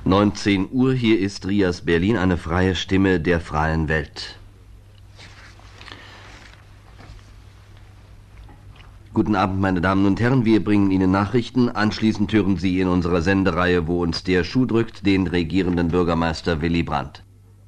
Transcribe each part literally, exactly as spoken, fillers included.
neunzehn Uhr, hier ist Rias Berlin, eine freie Stimme der freien Welt. Guten Abend, meine Damen und Herren, wir bringen Ihnen Nachrichten. Anschließend hören Sie in unserer Sendereihe, wo uns der Schuh drückt, den regierenden Bürgermeister Willy Brandt.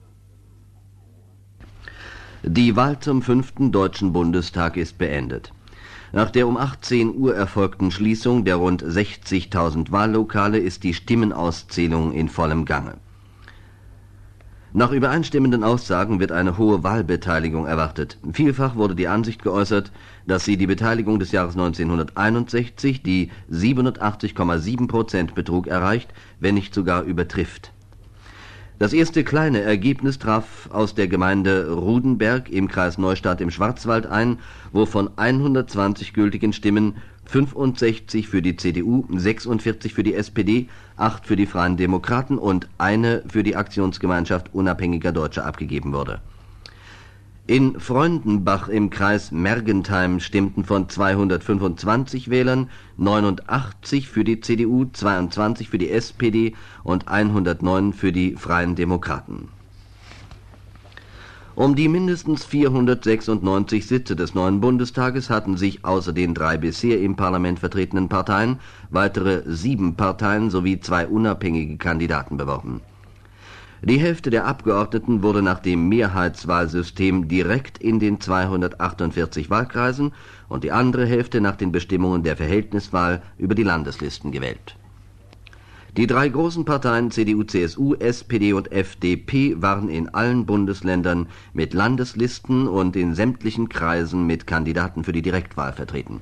Die Wahl zum fünften Deutschen Bundestag ist beendet. Nach der um achtzehn Uhr erfolgten Schließung der rund sechzigtausend Wahllokale ist die Stimmenauszählung in vollem Gange. Nach übereinstimmenden Aussagen wird eine hohe Wahlbeteiligung erwartet. Vielfach wurde die Ansicht geäußert, dass sie die Beteiligung des Jahres neunzehnhunderteinundsechzig, die siebenundachtzig Komma sieben Prozent betrug, erreicht, wenn nicht sogar übertrifft. Das erste kleine Ergebnis traf aus der Gemeinde Rudenberg im Kreis Neustadt im Schwarzwald ein, wo von hundertzwanzig gültigen Stimmen fünfundsechzig für die C D U, sechsundvierzig für die S P D, acht für die Freien Demokraten und eine für die Aktionsgemeinschaft Unabhängiger Deutscher abgegeben wurde. In Freudenbach im Kreis Mergentheim stimmten von zweihundertfünfundzwanzig Wählern neunundachtzig für die C D U, zweiundzwanzig für die S P D und hundertneun für die Freien Demokraten. Um die mindestens vierhundertsechsundneunzig Sitze des neuen Bundestages hatten sich außer den drei bisher im Parlament vertretenen Parteien weitere sieben Parteien sowie zwei unabhängige Kandidaten beworben. Die Hälfte der Abgeordneten wurde nach dem Mehrheitswahlsystem direkt in den zweihundertachtundvierzig Wahlkreisen und die andere Hälfte nach den Bestimmungen der Verhältniswahl über die Landeslisten gewählt. Die drei großen Parteien C D U, C S U, S P D und F D P waren in allen Bundesländern mit Landeslisten und in sämtlichen Kreisen mit Kandidaten für die Direktwahl vertreten.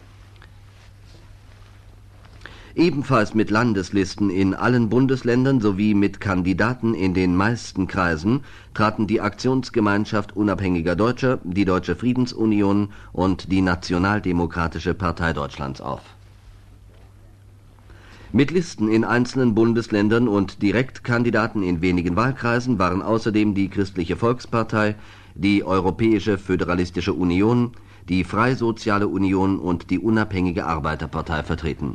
Ebenfalls mit Landeslisten in allen Bundesländern sowie mit Kandidaten in den meisten Kreisen traten die Aktionsgemeinschaft Unabhängiger Deutscher, die Deutsche Friedensunion und die Nationaldemokratische Partei Deutschlands auf. Mit Listen in einzelnen Bundesländern und Direktkandidaten in wenigen Wahlkreisen waren außerdem die Christliche Volkspartei, die Europäische Föderalistische Union, die Freisoziale Union und die Unabhängige Arbeiterpartei vertreten.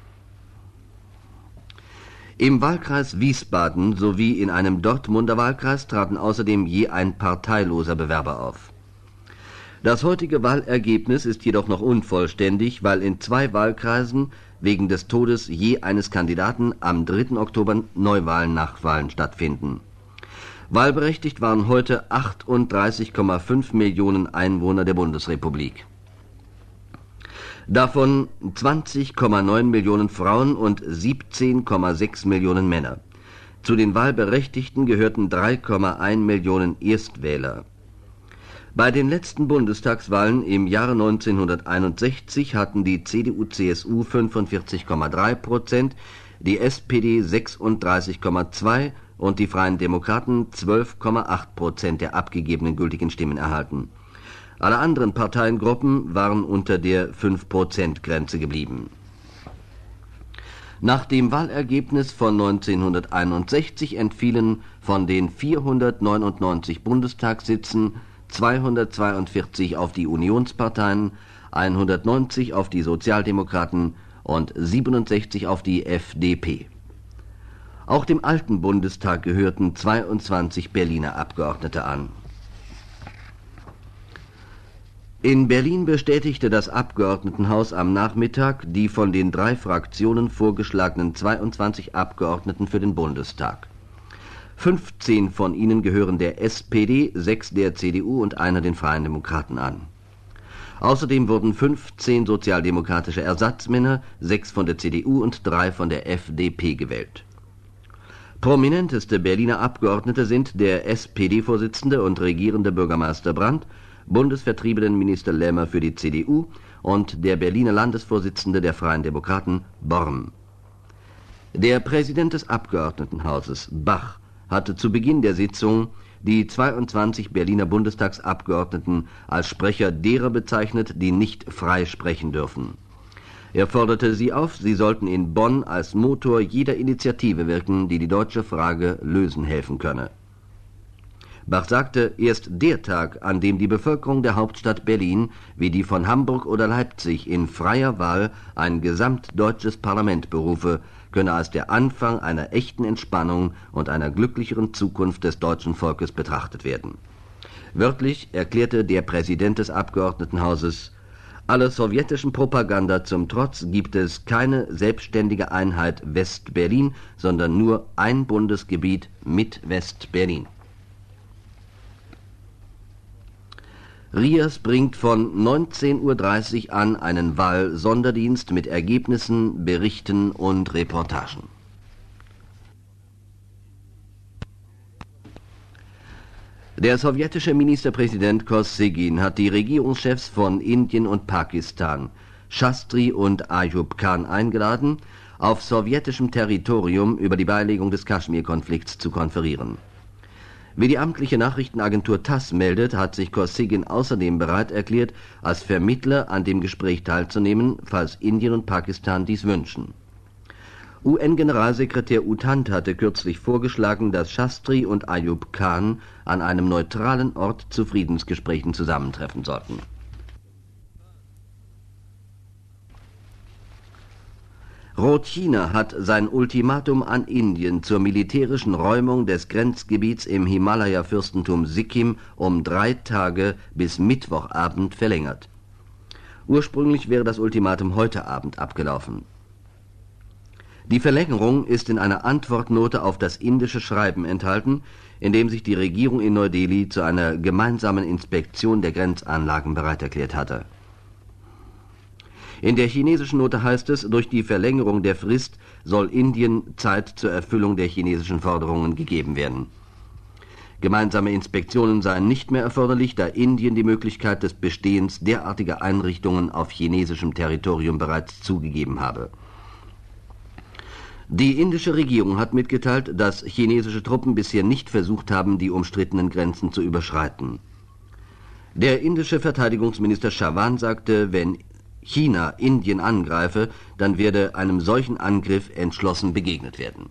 Im Wahlkreis Wiesbaden sowie in einem Dortmunder Wahlkreis traten außerdem je ein parteiloser Bewerber auf. Das heutige Wahlergebnis ist jedoch noch unvollständig, weil in zwei Wahlkreisen wegen des Todes je eines Kandidaten am dritten Oktober Neuwahlen Nachwahlen stattfinden. Wahlberechtigt waren heute achtunddreißig Komma fünf Millionen Einwohner der Bundesrepublik. Davon zwanzig Komma neun Millionen Frauen und siebzehn Komma sechs Millionen Männer. Zu den Wahlberechtigten gehörten drei Komma eins Millionen Erstwähler. Bei den letzten Bundestagswahlen im Jahre neunzehnhunderteinundsechzig hatten die C D U C S U fünfundvierzig Komma drei Prozent, die S P D sechsunddreißig Komma zwei und die Freien Demokraten zwölf Komma acht Prozent der abgegebenen gültigen Stimmen erhalten. Alle anderen Parteiengruppen waren unter der fünf Prozent Grenze geblieben. Nach dem Wahlergebnis von neunzehnhunderteinundsechzig entfielen von den vierhundertneunundneunzig Bundestagssitzen zweihundertzweiundvierzig auf die Unionsparteien, hundertneunzig auf die Sozialdemokraten und siebenundsechzig auf die F D P. Auch dem alten Bundestag gehörten zweiundzwanzig Berliner Abgeordnete an. In Berlin bestätigte das Abgeordnetenhaus am Nachmittag die von den drei Fraktionen vorgeschlagenen zweiundzwanzig Abgeordneten für den Bundestag. fünfzehn von ihnen gehören der S P D, sechs der C D U und einer den Freien Demokraten an. Außerdem wurden fünfzehn sozialdemokratische Ersatzmänner, sechs von der C D U und drei von der F D P gewählt. Prominenteste Berliner Abgeordnete sind der S P D-Vorsitzende und regierende Bürgermeister Brandt, Bundesvertriebenenminister Lämmer für die C D U und der Berliner Landesvorsitzende der Freien Demokraten Born. Der Präsident des Abgeordnetenhauses, Bach, hatte zu Beginn der Sitzung die zweiundzwanzig Berliner Bundestagsabgeordneten als Sprecher derer bezeichnet, die nicht frei sprechen dürfen. Er forderte sie auf, sie sollten in Bonn als Motor jeder Initiative wirken, die die deutsche Frage lösen helfen könne. Bach sagte, erst der Tag, an dem die Bevölkerung der Hauptstadt Berlin wie die von Hamburg oder Leipzig in freier Wahl ein gesamtdeutsches Parlament berufe, könne als der Anfang einer echten Entspannung und einer glücklicheren Zukunft des deutschen Volkes betrachtet werden. Wörtlich erklärte der Präsident des Abgeordnetenhauses: Aller sowjetischen Propaganda zum Trotz gibt es keine selbstständige Einheit West-Berlin, sondern nur ein Bundesgebiet mit West-Berlin. Rias bringt von neunzehn Uhr dreißig an einen Wahl-Sonderdienst mit Ergebnissen, Berichten und Reportagen. Der sowjetische Ministerpräsident Kosygin hat die Regierungschefs von Indien und Pakistan, Shastri und Ayub Khan, eingeladen, auf sowjetischem Territorium über die Beilegung des Kaschmir-Konflikts zu konferieren. Wie die amtliche Nachrichtenagentur TASS meldet, hat sich Kosygin außerdem bereit erklärt, als Vermittler an dem Gespräch teilzunehmen, falls Indien und Pakistan dies wünschen. U N-Generalsekretär U Thant hatte kürzlich vorgeschlagen, dass Shastri und Ayub Khan an einem neutralen Ort zu Friedensgesprächen zusammentreffen sollten. Rot-China hat sein Ultimatum an Indien zur militärischen Räumung des Grenzgebiets im Himalaya-Fürstentum Sikkim um drei Tage bis Mittwochabend verlängert. Ursprünglich wäre das Ultimatum heute Abend abgelaufen. Die Verlängerung ist in einer Antwortnote auf das indische Schreiben enthalten, in dem sich die Regierung in Neu-Delhi zu einer gemeinsamen Inspektion der Grenzanlagen bereit erklärt hatte. In der chinesischen Note heißt es, durch die Verlängerung der Frist soll Indien Zeit zur Erfüllung der chinesischen Forderungen gegeben werden. Gemeinsame Inspektionen seien nicht mehr erforderlich, da Indien die Möglichkeit des Bestehens derartiger Einrichtungen auf chinesischem Territorium bereits zugegeben habe. Die indische Regierung hat mitgeteilt, dass chinesische Truppen bisher nicht versucht haben, die umstrittenen Grenzen zu überschreiten. Der indische Verteidigungsminister Chavan sagte, wenn China Indien angreife, dann werde einem solchen Angriff entschlossen begegnet werden.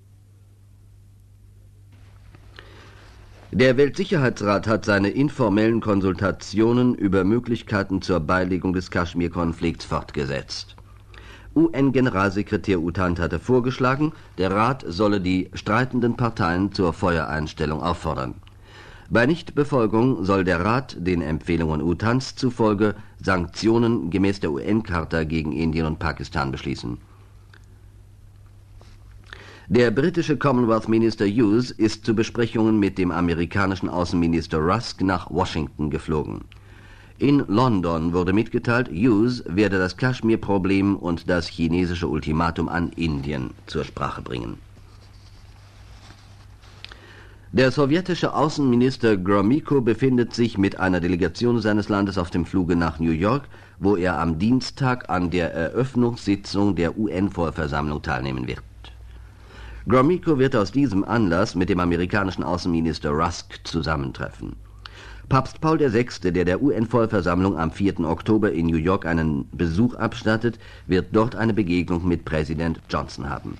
Der Weltsicherheitsrat hat seine informellen Konsultationen über Möglichkeiten zur Beilegung des Kaschmir-Konflikts fortgesetzt. U N-Generalsekretär U Thant hatte vorgeschlagen, der Rat solle die streitenden Parteien zur Feuereinstellung auffordern. Bei Nichtbefolgung soll der Rat den Empfehlungen U Thants zufolge Sanktionen gemäß der U N-Charta gegen Indien und Pakistan beschließen. Der britische Commonwealth-Minister Hughes ist zu Besprechungen mit dem amerikanischen Außenminister Rusk nach Washington geflogen. In London wurde mitgeteilt, Hughes werde das Kaschmir-Problem und das chinesische Ultimatum an Indien zur Sprache bringen. Der sowjetische Außenminister Gromyko befindet sich mit einer Delegation seines Landes auf dem Fluge nach New York, wo er am Dienstag an der Eröffnungssitzung der U N-Vollversammlung teilnehmen wird. Gromyko wird aus diesem Anlass mit dem amerikanischen Außenminister Rusk zusammentreffen. Papst Paul der Sechste, der der U N-Vollversammlung am vierten Oktober in New York einen Besuch abstattet, wird dort eine Begegnung mit Präsident Johnson haben.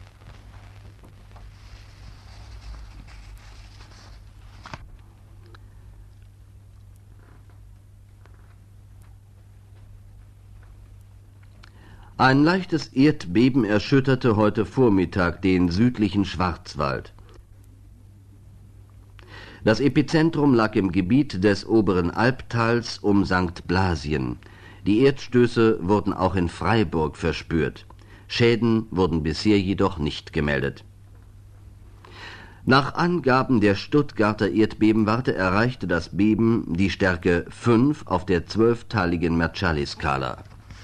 Ein leichtes Erdbeben erschütterte heute Vormittag den südlichen Schwarzwald. Das Epizentrum lag im Gebiet des oberen Albtals um Sankt Blasien. Die Erdstöße wurden auch in Freiburg verspürt. Schäden wurden bisher jedoch nicht gemeldet. Nach Angaben der Stuttgarter Erdbebenwarte erreichte das Beben die Stärke fünf auf der zwölfteiligen Mercalli-Skala.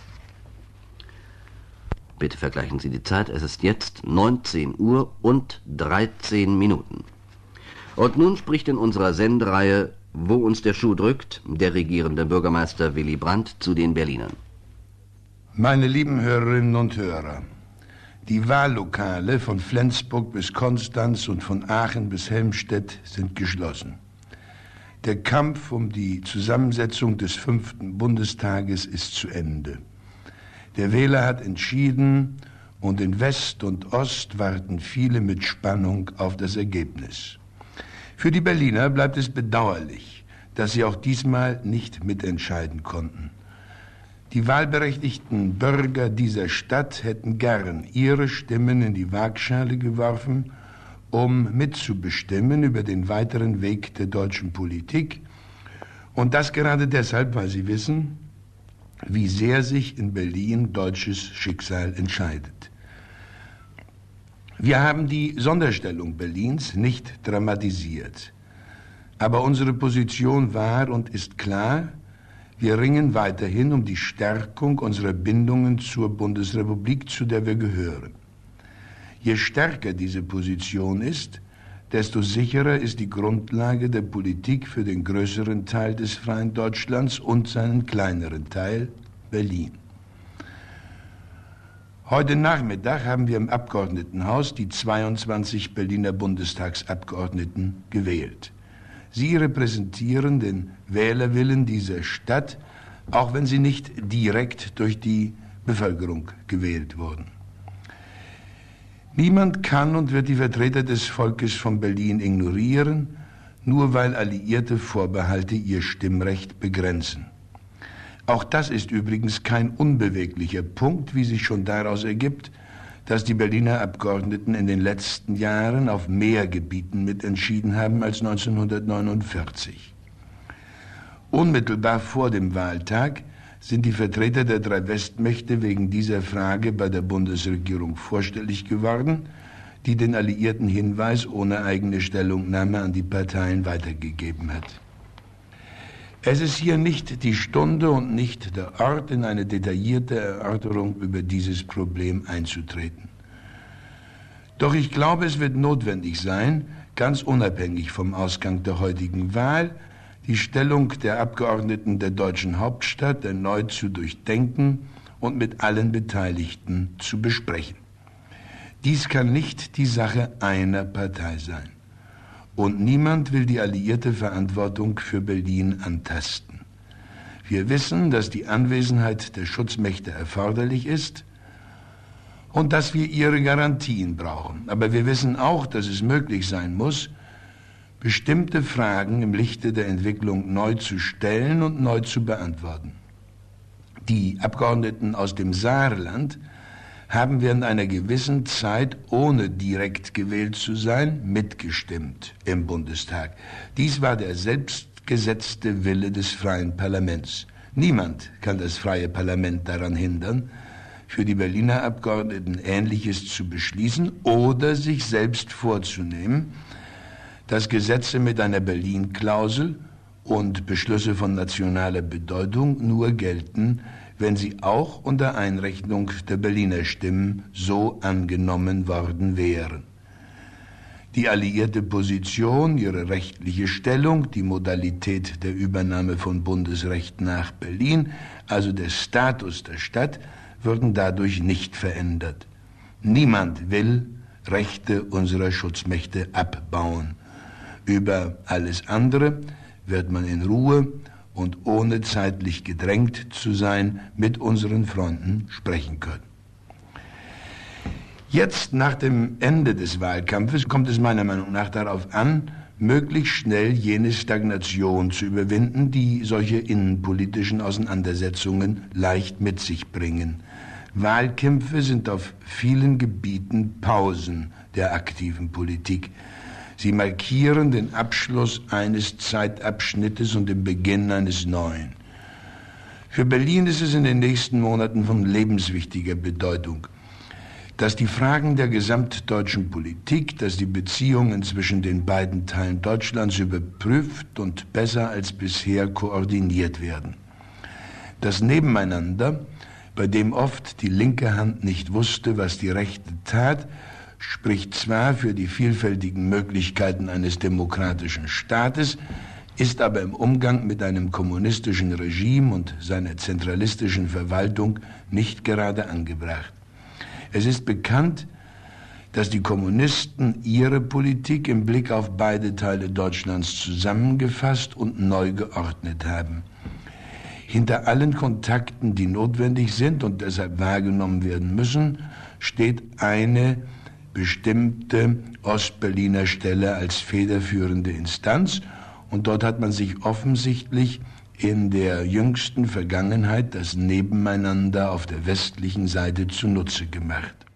Bitte vergleichen Sie die Zeit. Es ist jetzt neunzehn Uhr und dreizehn Minuten. Und nun spricht in unserer Sendereihe Wo uns der Schuh drückt, der regierende Bürgermeister Willy Brandt zu den Berlinern. Meine lieben Hörerinnen und Hörer, die Wahllokale von Flensburg bis Konstanz und von Aachen bis Helmstedt sind geschlossen. Der Kampf um die Zusammensetzung des fünften Bundestages ist zu Ende. Der Wähler hat entschieden und in West und Ost warten viele mit Spannung auf das Ergebnis. Für die Berliner bleibt es bedauerlich, dass sie auch diesmal nicht mitentscheiden konnten. Die wahlberechtigten Bürger dieser Stadt hätten gern ihre Stimmen in die Waagschale geworfen, um mitzubestimmen über den weiteren Weg der deutschen Politik. Und das gerade deshalb, weil sie wissen, wie sehr sich in Berlin deutsches Schicksal entscheidet. Wir haben die Sonderstellung Berlins nicht dramatisiert. Aber unsere Position war und ist klar: Wir ringen weiterhin um die Stärkung unserer Bindungen zur Bundesrepublik, zu der wir gehören. Je stärker diese Position ist, desto sicherer ist die Grundlage der Politik für den größeren Teil des freien Deutschlands und seinen kleineren Teil, Berlin. Heute Nachmittag haben wir im Abgeordnetenhaus die zweiundzwanzig Berliner Bundestagsabgeordneten gewählt. Sie repräsentieren den Wählerwillen dieser Stadt, auch wenn sie nicht direkt durch die Bevölkerung gewählt wurden. Niemand kann und wird die Vertreter des Volkes von Berlin ignorieren, nur weil alliierte Vorbehalte ihr Stimmrecht begrenzen. Auch das ist übrigens kein unbeweglicher Punkt, wie sich schon daraus ergibt, dass die Berliner Abgeordneten in den letzten Jahren auf mehr Gebieten mitentschieden haben als neunzehnhundertneunundvierzig. Unmittelbar vor dem Wahltag sind die Vertreter der drei Westmächte wegen dieser Frage bei der Bundesregierung vorstellig geworden, die den Alliierten Hinweis ohne eigene Stellungnahme an die Parteien weitergegeben hat. Es ist hier nicht die Stunde und nicht der Ort, in eine detaillierte Erörterung über dieses Problem einzutreten. Doch ich glaube, es wird notwendig sein, ganz unabhängig vom Ausgang der heutigen Wahl, die Stellung der Abgeordneten der deutschen Hauptstadt erneut zu durchdenken und mit allen Beteiligten zu besprechen. Dies kann nicht die Sache einer Partei sein. Und niemand will die alliierte Verantwortung für Berlin antasten. Wir wissen, dass die Anwesenheit der Schutzmächte erforderlich ist und dass wir ihre Garantien brauchen. Aber wir wissen auch, dass es möglich sein muss, bestimmte Fragen im Lichte der Entwicklung neu zu stellen und neu zu beantworten. Die Abgeordneten aus dem Saarland haben während einer gewissen Zeit, ohne direkt gewählt zu sein, mitgestimmt im Bundestag. Dies war der selbstgesetzte Wille des freien Parlaments. Niemand kann das freie Parlament daran hindern, für die Berliner Abgeordneten Ähnliches zu beschließen oder sich selbst vorzunehmen, dass Gesetze mit einer Berlin-Klausel und Beschlüsse von nationaler Bedeutung nur gelten, wenn sie auch unter Einrechnung der Berliner Stimmen so angenommen worden wären. Die alliierte Position, ihre rechtliche Stellung, die Modalität der Übernahme von Bundesrecht nach Berlin, also der Status der Stadt, würden dadurch nicht verändert. Niemand will Rechte unserer Schutzmächte abbauen. Über alles andere wird man in Ruhe und ohne zeitlich gedrängt zu sein, mit unseren Freunden sprechen können. Jetzt, nach dem Ende des Wahlkampfes, kommt es meiner Meinung nach darauf an, möglichst schnell jene Stagnation zu überwinden, die solche innenpolitischen Auseinandersetzungen leicht mit sich bringen. Wahlkämpfe sind auf vielen Gebieten Pausen der aktiven Politik. Sie markieren den Abschluss eines Zeitabschnittes und den Beginn eines neuen. Für Berlin ist es in den nächsten Monaten von lebenswichtiger Bedeutung, dass die Fragen der gesamtdeutschen Politik, dass die Beziehungen zwischen den beiden Teilen Deutschlands überprüft und besser als bisher koordiniert werden. Das Nebeneinander, bei dem oft die linke Hand nicht wusste, was die rechte tat, spricht zwar für die vielfältigen Möglichkeiten eines demokratischen Staates, ist aber im Umgang mit einem kommunistischen Regime und seiner zentralistischen Verwaltung nicht gerade angebracht. Es ist bekannt, dass die Kommunisten ihre Politik im Blick auf beide Teile Deutschlands zusammengefasst und neu geordnet haben. Hinter allen Kontakten, die notwendig sind und deshalb wahrgenommen werden müssen, steht eine bestimmte Ostberliner Stelle als federführende Instanz. Und dort hat man sich offensichtlich in der jüngsten Vergangenheit das Nebeneinander auf der westlichen Seite zunutze gemacht.